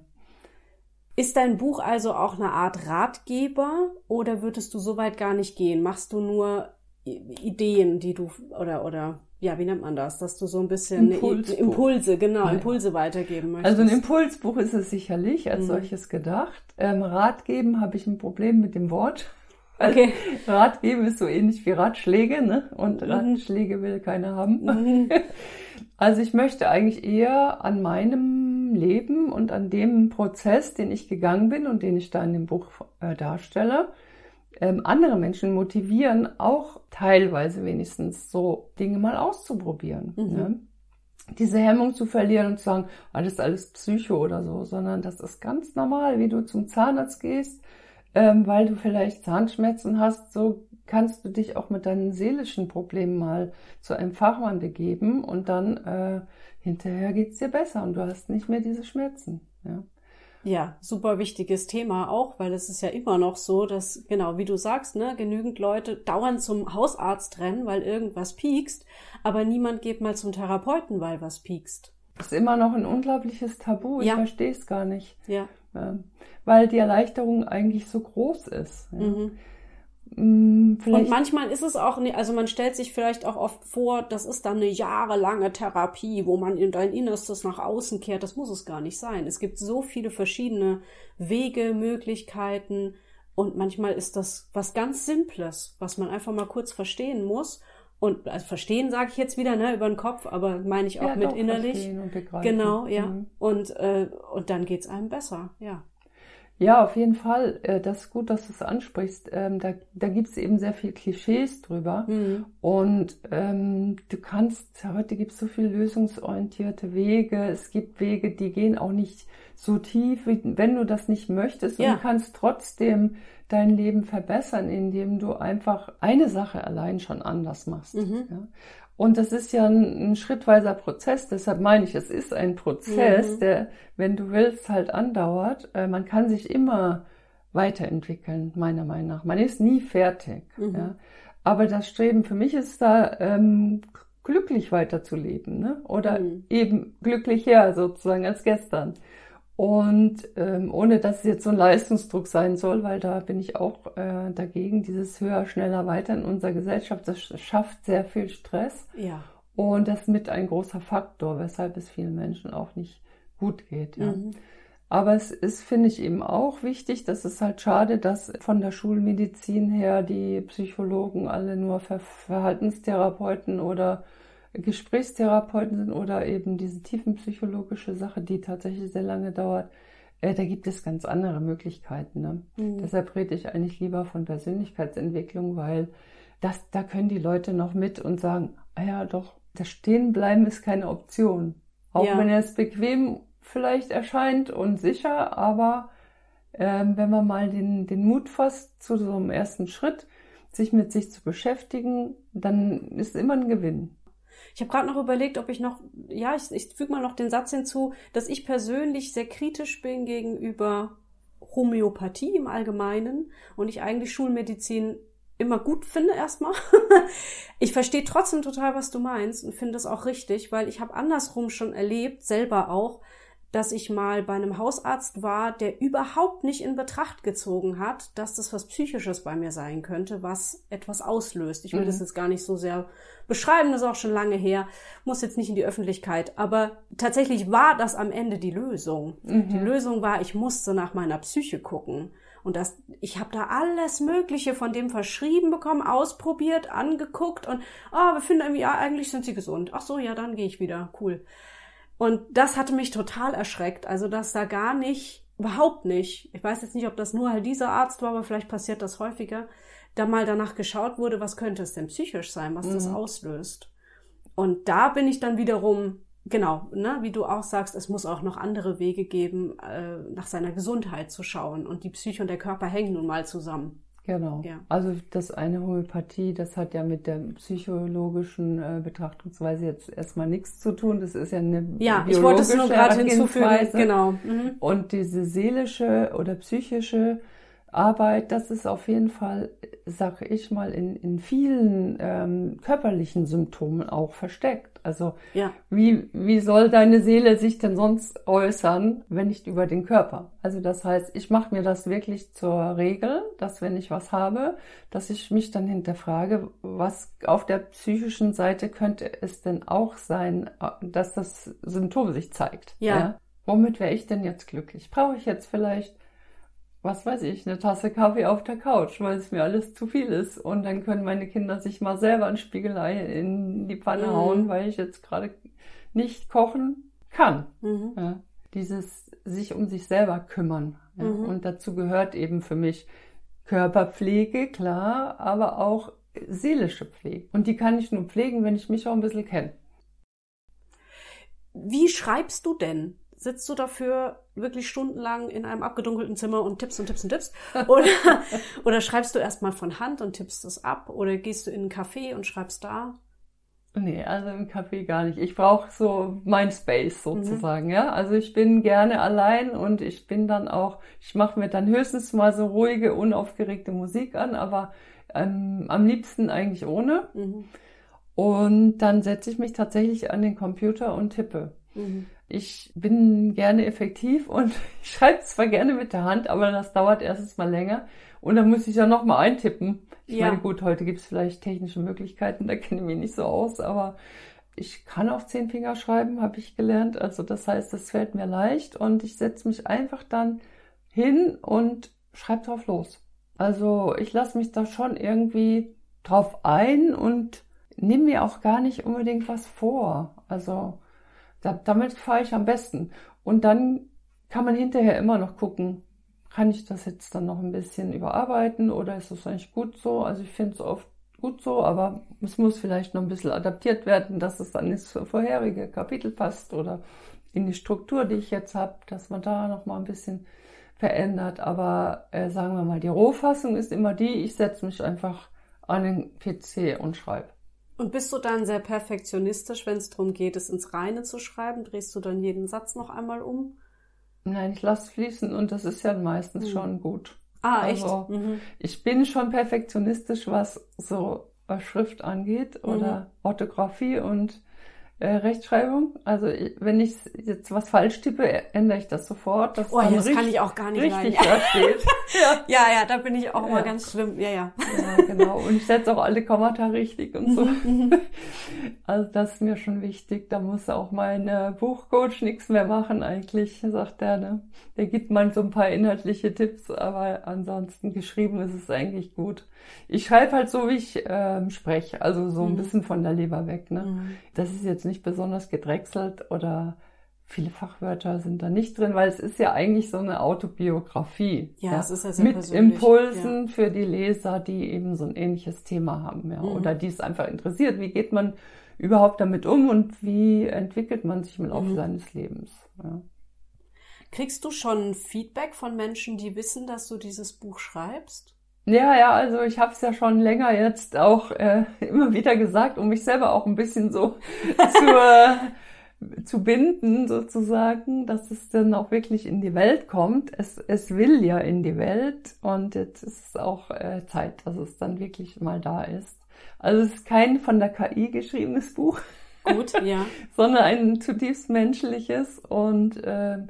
Ist dein Buch also auch eine Art Ratgeber oder würdest du so weit gar nicht gehen? Machst du nur Ideen, die du oder ja, wie nennt man das? Dass du so ein bisschen Impulse weitergeben möchtest. Also ein Impulsbuch ist es sicherlich als solches gedacht. Rat geben habe ich ein Problem mit dem Wort. Okay. Rat geben ist so ähnlich wie Ratschläge, ne? Und Ratschläge will keiner haben. Also ich möchte eigentlich eher an meinem Leben und an dem Prozess, den ich gegangen bin und den ich da in dem Buch darstelle, andere Menschen motivieren, auch teilweise wenigstens so Dinge mal auszuprobieren. Ne? Diese Hemmung zu verlieren und zu sagen, das ist alles Psycho oder so, sondern das ist ganz normal, wie du zum Zahnarzt gehst, weil du vielleicht Zahnschmerzen hast, so kannst du dich auch mit deinen seelischen Problemen mal zu einem Fachmann begeben und dann hinterher geht's dir besser und du hast nicht mehr diese Schmerzen. Ja. Ja, super wichtiges Thema auch, weil es ist ja immer noch so, dass, genau, wie du sagst, ne, genügend Leute dauernd zum Hausarzt rennen, weil irgendwas piekst, aber niemand geht mal zum Therapeuten, weil was piekst. Das ist immer noch ein unglaubliches Tabu, ich verstehe es gar nicht. Ja. Weil die Erleichterung eigentlich so groß ist. Ja. Und manchmal ist es auch, also man stellt sich vielleicht auch oft vor, das ist dann eine jahrelange Therapie, wo man in dein Innerstes nach außen kehrt. Das muss es gar nicht sein. Es gibt so viele verschiedene Wege, Möglichkeiten und manchmal ist das was ganz Simples, was man einfach mal kurz verstehen muss. Und also verstehen sage ich jetzt wieder, ne, über den Kopf, aber meine ich auch mit innerlich. Und begreifen. Genau, ja. Und dann geht's einem besser, ja. Ja, auf jeden Fall. Das ist gut, dass du es ansprichst. Da gibt es eben sehr viel Klischees drüber. Und heute gibt es so viele lösungsorientierte Wege. Es gibt Wege, die gehen auch nicht so tief, wie wenn du das nicht möchtest und kannst trotzdem dein Leben verbessern, indem du einfach eine Sache allein schon anders machst. Ja? Und das ist ja ein schrittweiser Prozess, deshalb meine ich, es ist ein Prozess, der, wenn du willst, halt andauert. Man kann sich immer weiterentwickeln, meiner Meinung nach. Man ist nie fertig. Ja? Aber das Streben für mich ist da, glücklich weiterzuleben, ne? Oder eben glücklicher sozusagen als gestern. Und ohne dass es jetzt so ein Leistungsdruck sein soll, weil da bin ich auch dagegen, dieses höher, schneller, weiter in unserer Gesellschaft, das schafft sehr viel Stress. Ja. Und das ist mit ein großer Faktor, weshalb es vielen Menschen auch nicht gut geht. Ja. Aber es ist, finde ich, eben auch wichtig, das ist halt schade, dass von der Schulmedizin her die Psychologen alle nur Verhaltenstherapeuten oder Gesprächstherapeuten sind oder eben diese tiefenpsychologische Sache, die tatsächlich sehr lange dauert. Da gibt es ganz andere Möglichkeiten. Ne? Deshalb rede ich eigentlich lieber von Persönlichkeitsentwicklung, weil da können die Leute noch mit und sagen, ja doch, das Stehenbleiben ist keine Option. Auch wenn es bequem vielleicht erscheint und sicher, aber wenn man mal den Mut fasst zu so einem ersten Schritt, sich mit sich zu beschäftigen, dann ist immer ein Gewinn. Ich habe gerade noch überlegt, ob ich noch, ich füge mal noch den Satz hinzu, dass ich persönlich sehr kritisch bin gegenüber Homöopathie im Allgemeinen und ich eigentlich Schulmedizin immer gut finde erstmal. Ich verstehe trotzdem total, was du meinst und finde das auch richtig, weil ich habe andersrum schon erlebt, selber auch, dass ich mal bei einem Hausarzt war, der überhaupt nicht in Betracht gezogen hat, dass das was Psychisches bei mir sein könnte, was etwas auslöst. Ich will das jetzt gar nicht so sehr beschreiben, das ist auch schon lange her, muss jetzt nicht in die Öffentlichkeit, aber tatsächlich war das am Ende die Lösung. Die Lösung war, ich musste nach meiner Psyche gucken. Und ich habe da alles Mögliche von dem verschrieben bekommen, ausprobiert, angeguckt und wir finden irgendwie, eigentlich sind sie gesund. Ach so, ja, dann gehe ich wieder. Cool. Und das hatte mich total erschreckt. Also, dass da überhaupt nicht, ich weiß jetzt nicht, ob das nur halt dieser Arzt war, aber vielleicht passiert das häufiger, da mal danach geschaut wurde, was könnte es denn psychisch sein, was das auslöst. Und da bin ich dann wiederum, genau, ne, wie du auch sagst, es muss auch noch andere Wege geben, nach seiner Gesundheit zu schauen. Und die Psyche und der Körper hängen nun mal zusammen. Genau. Ja. Also das eine Homöopathie, das hat ja mit der psychologischen Betrachtungsweise jetzt erstmal nichts zu tun. Das ist ja eine biologische ich wollte es nur gerade hinzufügen. Genau. Und diese seelische oder psychische Arbeit, das ist auf jeden Fall, sage ich mal, in vielen körperlichen Symptomen auch versteckt. Also wie soll deine Seele sich denn sonst äußern, wenn nicht über den Körper? Also das heißt, ich mache mir das wirklich zur Regel, dass wenn ich was habe, dass ich mich dann hinterfrage, was auf der psychischen Seite könnte es denn auch sein, dass das Symptom sich zeigt. Ja? Womit wäre ich denn jetzt glücklich? Brauche ich jetzt vielleicht, was weiß ich, eine Tasse Kaffee auf der Couch, weil es mir alles zu viel ist. Und dann können meine Kinder sich mal selber ein Spiegelei in die Pfanne hauen, weil ich jetzt gerade nicht kochen kann. Ja, dieses sich um sich selber kümmern. Ja. Und dazu gehört eben für mich Körperpflege, klar, aber auch seelische Pflege. Und die kann ich nur pflegen, wenn ich mich auch ein bisschen kenne. Wie schreibst du denn? Sitzt du dafür wirklich stundenlang in einem abgedunkelten Zimmer und tippst und tippst und tippst? Oder schreibst du erstmal von Hand und tippst es ab? Oder gehst du in einen Café und schreibst da? Nee, also im Café gar nicht. Ich brauche so mein Space sozusagen, ja. Also ich bin gerne allein und ich mache mir dann höchstens mal so ruhige, unaufgeregte Musik an, aber am liebsten eigentlich ohne. Und dann setze ich mich tatsächlich an den Computer und tippe. Ich bin gerne effektiv und ich schreibe zwar gerne mit der Hand, aber das dauert erstens mal länger und dann muss ich ja nochmal eintippen. Ich meine, gut, heute gibt es vielleicht technische Möglichkeiten, da kenne ich mich nicht so aus, aber ich kann auf 10 Finger schreiben, habe ich gelernt. Also das heißt, das fällt mir leicht und ich setze mich einfach dann hin und schreibe drauf los. Also ich lasse mich da schon irgendwie drauf ein und nehme mir auch gar nicht unbedingt was vor. Also damit fahre ich am besten. Und dann kann man hinterher immer noch gucken, kann ich das jetzt dann noch ein bisschen überarbeiten oder ist das eigentlich gut so? Also ich finde es oft gut so, aber es muss vielleicht noch ein bisschen adaptiert werden, dass es dann ins vorherige Kapitel passt oder in die Struktur, die ich jetzt habe, dass man da nochmal ein bisschen verändert. Aber sagen wir mal, die Rohfassung ist immer die, ich setze mich einfach an den PC und schreibe. Und bist du dann sehr perfektionistisch, wenn es darum geht, es ins Reine zu schreiben? Drehst du dann jeden Satz noch einmal um? Nein, ich lasse fließen und das ist ja meistens schon gut. Echt? Also, ich bin schon perfektionistisch, was so Schrift angeht oder Orthographie und Rechtschreibung. Also wenn ich jetzt was falsch tippe, ändere ich das sofort. Dass das kann ich auch gar nicht richtig da steht. Ja, da bin ich auch immer ganz schlimm. Ja. Ja, genau. Und ich setze auch alle Kommata richtig und so. Also das ist mir schon wichtig. Da muss auch mein Buchcoach nichts mehr machen eigentlich, sagt der. Ne? Der gibt man so ein paar inhaltliche Tipps, aber ansonsten geschrieben ist es eigentlich gut. Ich schreibe halt so, wie ich spreche, also so ein bisschen von der Leber weg. Ne? Das ist jetzt nicht besonders gedrechselt oder viele Fachwörter sind da nicht drin, weil es ist ja eigentlich so eine Autobiografie. Ja, es ist ja sehr mit persönlich. Impulsen für die Leser, die eben so ein ähnliches Thema haben, ja, oder die es einfach interessiert. Wie geht man überhaupt damit um und wie entwickelt man sich im Laufe seines Lebens? Ja. Kriegst du schon Feedback von Menschen, die wissen, dass du dieses Buch schreibst? Ja, also ich habe es ja schon länger jetzt auch immer wieder gesagt, um mich selber auch ein bisschen so zu binden sozusagen, dass es dann auch wirklich in die Welt kommt. Es will ja in die Welt und jetzt ist es auch Zeit, dass es dann wirklich mal da ist. Also es ist kein von der KI geschriebenes Buch. Gut, ja. Sondern ein zutiefst menschliches und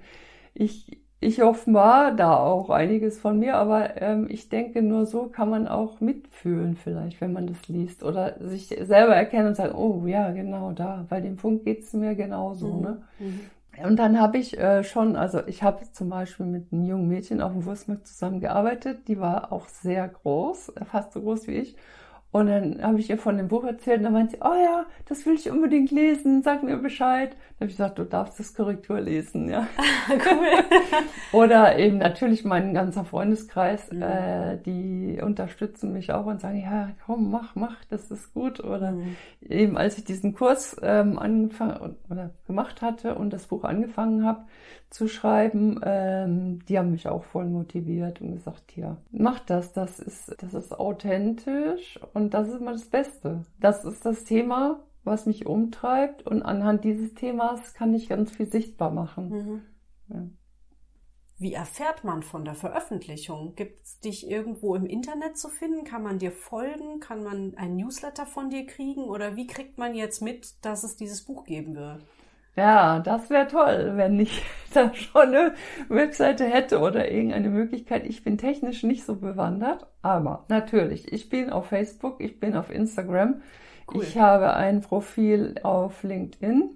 ich offenbar da auch einiges von mir, aber ich denke, nur so kann man auch mitfühlen vielleicht, wenn man das liest oder sich selber erkennen und sagen, oh ja, genau da, bei dem Punkt geht's mir genauso. Ne? Und dann habe ich ich habe zum Beispiel mit einem jungen Mädchen auf dem Wurstmarkt zusammengearbeitet, die war auch sehr groß, fast so groß wie ich. Und dann habe ich ihr von dem Buch erzählt und dann meinte sie, oh ja, das will ich unbedingt lesen, sag mir Bescheid. Dann habe ich gesagt, du darfst das Korrektur lesen, ja. Cool. Oder eben natürlich mein ganzer Freundeskreis, die unterstützen mich auch und sagen, ja, komm, mach, das ist gut. Oder eben als ich diesen Kurs angefangen oder gemacht hatte und das Buch angefangen habe zu schreiben, die haben mich auch voll motiviert und gesagt, ja, mach das ist authentisch und das ist immer das Beste. Das ist das Thema, was mich umtreibt und anhand dieses Themas kann ich ganz viel sichtbar machen. Ja. Wie erfährt man von der Veröffentlichung? Gibt es dich irgendwo im Internet zu finden? Kann man dir folgen? Kann man ein Newsletter von dir kriegen? Oder wie kriegt man jetzt mit, dass es dieses Buch geben wird? Ja, das wäre toll, wenn ich da schon eine Webseite hätte oder irgendeine Möglichkeit. Ich bin technisch nicht so bewandert, aber natürlich, ich bin auf Facebook, ich bin auf Instagram, cool. Ich habe ein Profil auf LinkedIn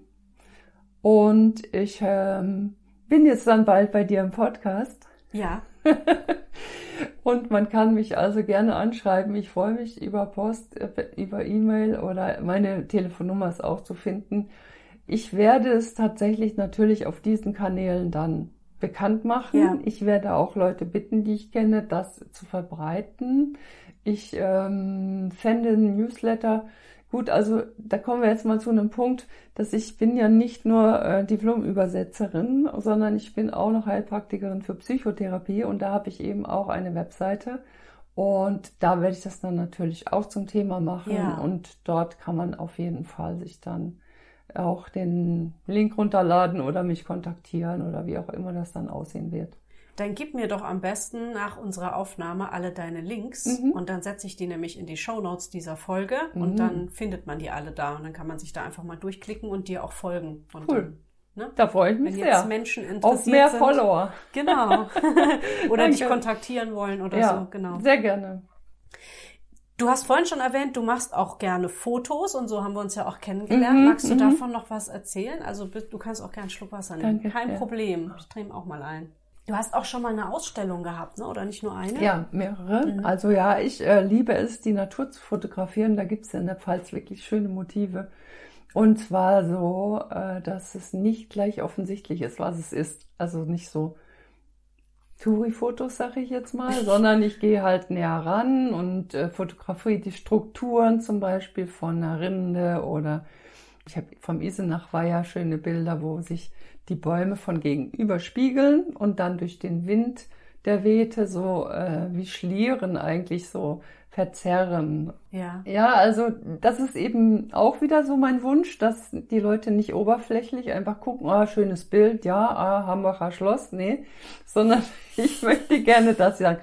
und ich bin jetzt dann bald bei dir im Podcast. Ja. Und man kann mich also gerne anschreiben. Ich freue mich über Post, über E-Mail oder meine Telefonnummer ist auch zu finden. Ich werde es tatsächlich natürlich auf diesen Kanälen dann bekannt machen. Ja. Ich werde auch Leute bitten, die ich kenne, das zu verbreiten. Ich fände einen Newsletter gut. Also da kommen wir jetzt mal zu einem Punkt, dass ich bin ja nicht nur Diplom-Übersetzerin, sondern ich bin auch noch Heilpraktikerin für Psychotherapie und da habe ich eben auch eine Webseite. Und da werde ich das dann natürlich auch zum Thema machen. Ja. Und dort kann man auf jeden Fall sich dann auch den Link runterladen oder mich kontaktieren oder wie auch immer das dann aussehen wird. Dann gib mir doch am besten nach unserer Aufnahme alle deine Links und dann setze ich die nämlich in die Shownotes dieser Folge und dann findet man die alle da und dann kann man sich da einfach mal durchklicken und dir auch folgen. Und cool. Dann, da freue ich mich sehr. Wenn jetzt Menschen interessiert auf mehr sind. Follower. Genau. Oder dich kontaktieren wollen oder so. Genau. Sehr gerne. Du hast vorhin schon erwähnt, du machst auch gerne Fotos und so haben wir uns ja auch kennengelernt. Magst du davon noch was erzählen? Also du kannst auch gerne einen Schluck Wasser nehmen. Danke, Kein Problem. Ich drehe auch mal ein. Du hast auch schon mal eine Ausstellung gehabt, ne? Oder nicht nur eine? Ja, mehrere. Also ja, ich liebe es, die Natur zu fotografieren. Da gibt es in der Pfalz wirklich schöne Motive. Und zwar so, dass es nicht gleich offensichtlich ist, was es ist. Also nicht so Touri-Fotos, sage ich jetzt mal, sondern ich gehe halt näher ran und fotografiere die Strukturen zum Beispiel von einer Rinde oder Ich habe vom Isenach-Weiher schöne Bilder, wo sich die Bäume von gegenüber spiegeln und dann durch den Wind der wehte so wie Schlieren eigentlich so verzerren. Ja. Ja, also das ist eben auch wieder so mein Wunsch, dass die Leute nicht oberflächlich einfach gucken, schönes Bild, ja, Hambacher Schloss, nee, sondern ich möchte gerne, dass sie sagen,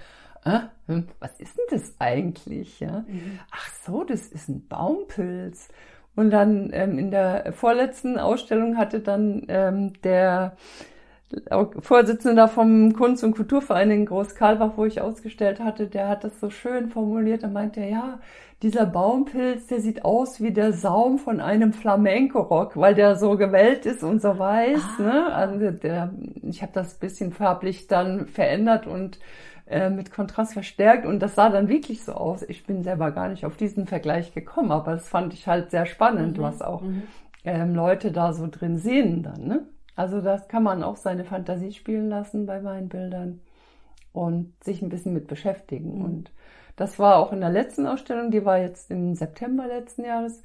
was ist denn das eigentlich? Ja? Ach so, das ist ein Baumpilz. Und dann in der vorletzten Ausstellung hatte dann der Vorsitzender vom Kunst- und Kulturverein in Groß-Karlbach, wo ich ausgestellt hatte, der hat das so schön formuliert. Da meinte er, ja, dieser Baumpilz, der sieht aus wie der Saum von einem Flamenco-Rock, weil der so gewellt ist und so weiß. Ne? Also ich habe das bisschen farblich dann verändert und mit Kontrast verstärkt und das sah dann wirklich so aus. Ich bin selber gar nicht auf diesen Vergleich gekommen, aber das fand ich halt sehr spannend, was auch Leute da so drin sehen dann, ne? Also das kann man auch seine Fantasie spielen lassen bei meinen Bildern und sich ein bisschen mit beschäftigen. Und das war auch in der letzten Ausstellung, die war jetzt im September letzten Jahres,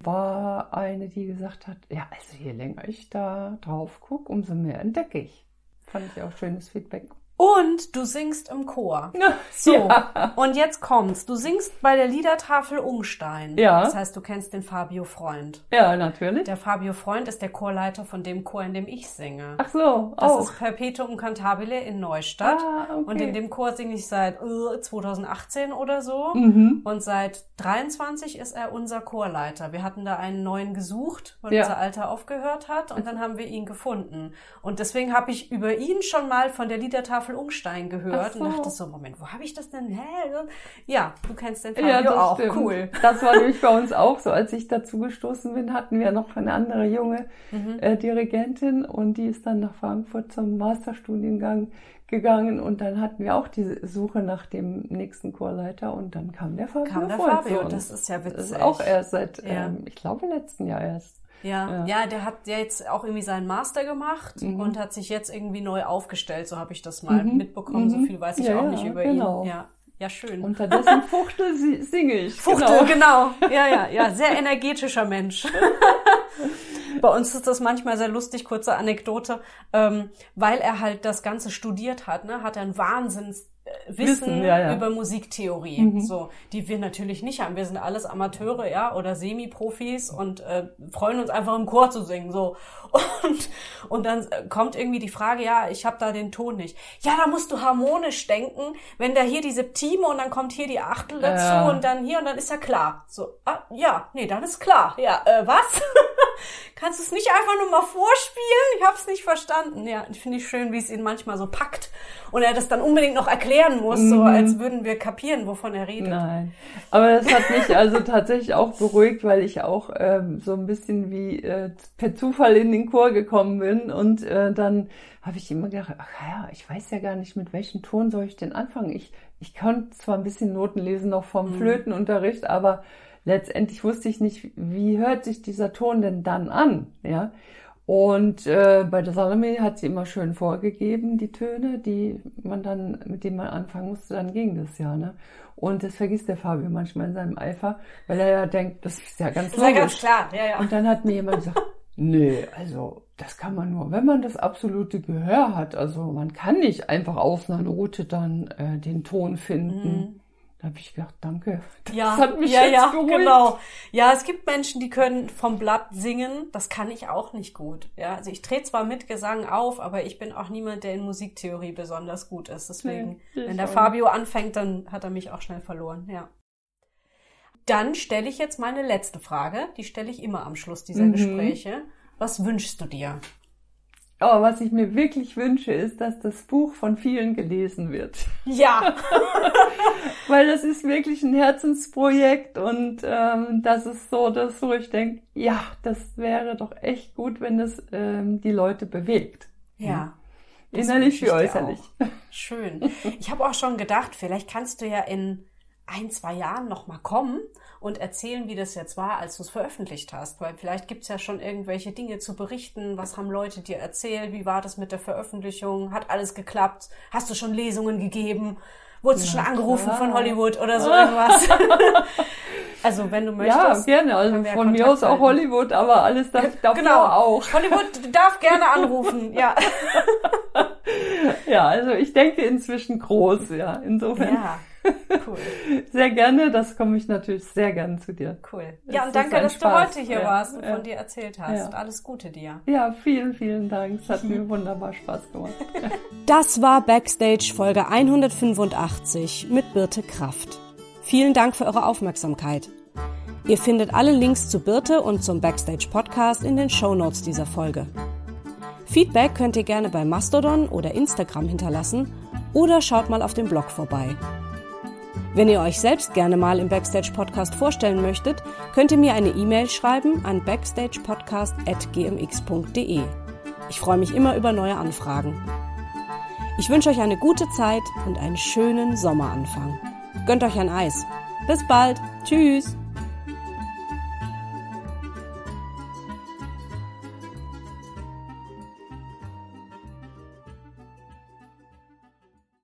war eine, die gesagt hat, ja, also je länger ich da drauf gucke, umso mehr entdecke ich. Fand ich auch schönes Feedback. Und du singst im Chor. So, Ja. und jetzt kommt's. Du singst bei der Liedertafel Ungstein. Ja. Das heißt, du kennst den Fabio Freund. Ja, natürlich. Der Fabio Freund ist der Chorleiter von dem Chor, in dem ich singe. Ach so, Das auch. ist Perpetuum Cantabile in Neustadt. Okay. Und in dem Chor singe ich seit 2018 oder so. Und seit 23 ist er unser Chorleiter. Wir hatten da einen neuen gesucht, weil unser Alter aufgehört hat. Und dann haben wir ihn gefunden. Und deswegen habe ich über ihn schon mal von der Liedertafel Ungstein gehört. Ach so. Und dachte so, Moment, wo habe ich das denn? Ja, du kennst den Ja, Fabio das auch. stimmt. Cool. Das war nämlich bei uns auch so. Als ich dazu gestoßen bin, hatten wir noch eine andere junge Dirigentin und die ist dann nach Frankfurt zum Masterstudiengang gegangen und dann hatten wir auch diese Suche nach dem nächsten Chorleiter und dann kam der Fabio. Fabio, das ist ja witzig. Das ist auch erst seit, Ja. ich glaube, letzten Jahr erst. Ja, der hat ja jetzt auch irgendwie seinen Master gemacht und hat sich jetzt irgendwie neu aufgestellt, so habe ich das mal mitbekommen, so viel weiß ich auch nicht über ihn. Ja, schön. Unterdessen Fuchtel singe ich. Fuchtel, genau. Ja, sehr energetischer Mensch. Bei uns ist das manchmal sehr lustig, kurze Anekdote, weil er halt das Ganze studiert hat, ne, hat er ein Wissen über Musiktheorie, so, die wir natürlich nicht haben. Wir sind alles Amateure, ja, oder Semi-Profis und freuen uns einfach im Chor zu singen, so. Und dann kommt irgendwie die Frage, ja, ich habe da den Ton nicht. Ja, da musst du harmonisch denken, wenn da hier die Septime und dann kommt hier die Achtel dazu und dann hier und dann ist ja klar. So, dann ist klar. Ja, was? Kannst du es nicht einfach nur mal vorspielen? Ich hab's nicht verstanden. Ja, finde ich schön, wie es ihn manchmal so packt und er das dann unbedingt noch erklären muss, so als würden wir kapieren, wovon er redet. Nein, aber das hat mich also tatsächlich auch beruhigt, weil ich auch so ein bisschen wie per Zufall in den Chor gekommen bin und dann habe ich immer gedacht, ach ja, ich weiß ja gar nicht, mit welchem Ton soll ich denn anfangen. Ich konnte zwar ein bisschen Noten lesen noch vom Flötenunterricht, aber letztendlich wusste ich nicht, wie hört sich dieser Ton denn dann an, ja. Und bei der Salome hat sie immer schön vorgegeben, die Töne, mit denen man anfangen musste, dann ging das ja, ne? Und das vergisst der Fabio manchmal in seinem Eifer, weil er ja denkt, das ist ja ganz logisch. Das ist ja ganz klar, ja. Und dann hat mir jemand gesagt, nee, also das kann man nur, wenn man das absolute Gehör hat. Also man kann nicht einfach aus einer Note dann den Ton finden. Da habe ich gedacht, danke. Das hat mich jetzt beruhigt. Genau. Ja, es gibt Menschen, die können vom Blatt singen. Das kann ich auch nicht gut. Ja, also ich trete zwar mit Gesang auf, aber ich bin auch niemand, der in Musiktheorie besonders gut ist. Deswegen, wenn der Fabio anfängt, dann hat er mich auch schnell verloren. Ja. Dann stelle ich jetzt meine letzte Frage. Die stelle ich immer am Schluss dieser Gespräche. Was wünschst du dir? Aber was ich mir wirklich wünsche, ist, dass das Buch von vielen gelesen wird. Ja. Weil das ist wirklich ein Herzensprojekt und das ist so, dass wo ich denke, ja, das wäre doch echt gut, wenn das die Leute bewegt. Ja. Innerlich wie äußerlich. Schön. Ich habe auch schon gedacht, vielleicht kannst du ja in 1-2 Jahren noch mal kommen und erzählen, wie das jetzt war, als du es veröffentlicht hast. Weil vielleicht gibt's ja schon irgendwelche Dinge zu berichten. Was haben Leute dir erzählt? Wie war das mit der Veröffentlichung? Hat alles geklappt? Hast du schon Lesungen gegeben? Wurdest du schon angerufen von Hollywood oder so irgendwas? Also wenn du möchtest. Ja, gerne. Also von mir aus auch Hollywood, aber alles davor auch. Hollywood darf gerne anrufen, ja. Ja, also ich denke inzwischen groß, ja. Insofern. Ja, cool. Sehr gerne, das komme ich natürlich sehr gerne zu dir. Cool. Ja, und danke, dass du heute hier warst und von dir erzählt hast. Ja. Alles Gute dir. Ja, vielen, vielen Dank. Es hat mir wunderbar Spaß gemacht. Das war Backstage Folge 185 mit Birte Kraft. Vielen Dank für eure Aufmerksamkeit. Ihr findet alle Links zu Birte und zum Backstage Podcast in den Shownotes dieser Folge. Feedback könnt ihr gerne bei Mastodon oder Instagram hinterlassen oder schaut mal auf dem Blog vorbei. Wenn ihr euch selbst gerne mal im Backstage Podcast vorstellen möchtet, könnt ihr mir eine E-Mail schreiben an backstagepodcast@gmx.de. Ich freue mich immer über neue Anfragen. Ich wünsche euch eine gute Zeit und einen schönen Sommeranfang. Gönnt euch ein Eis. Bis bald. Tschüss.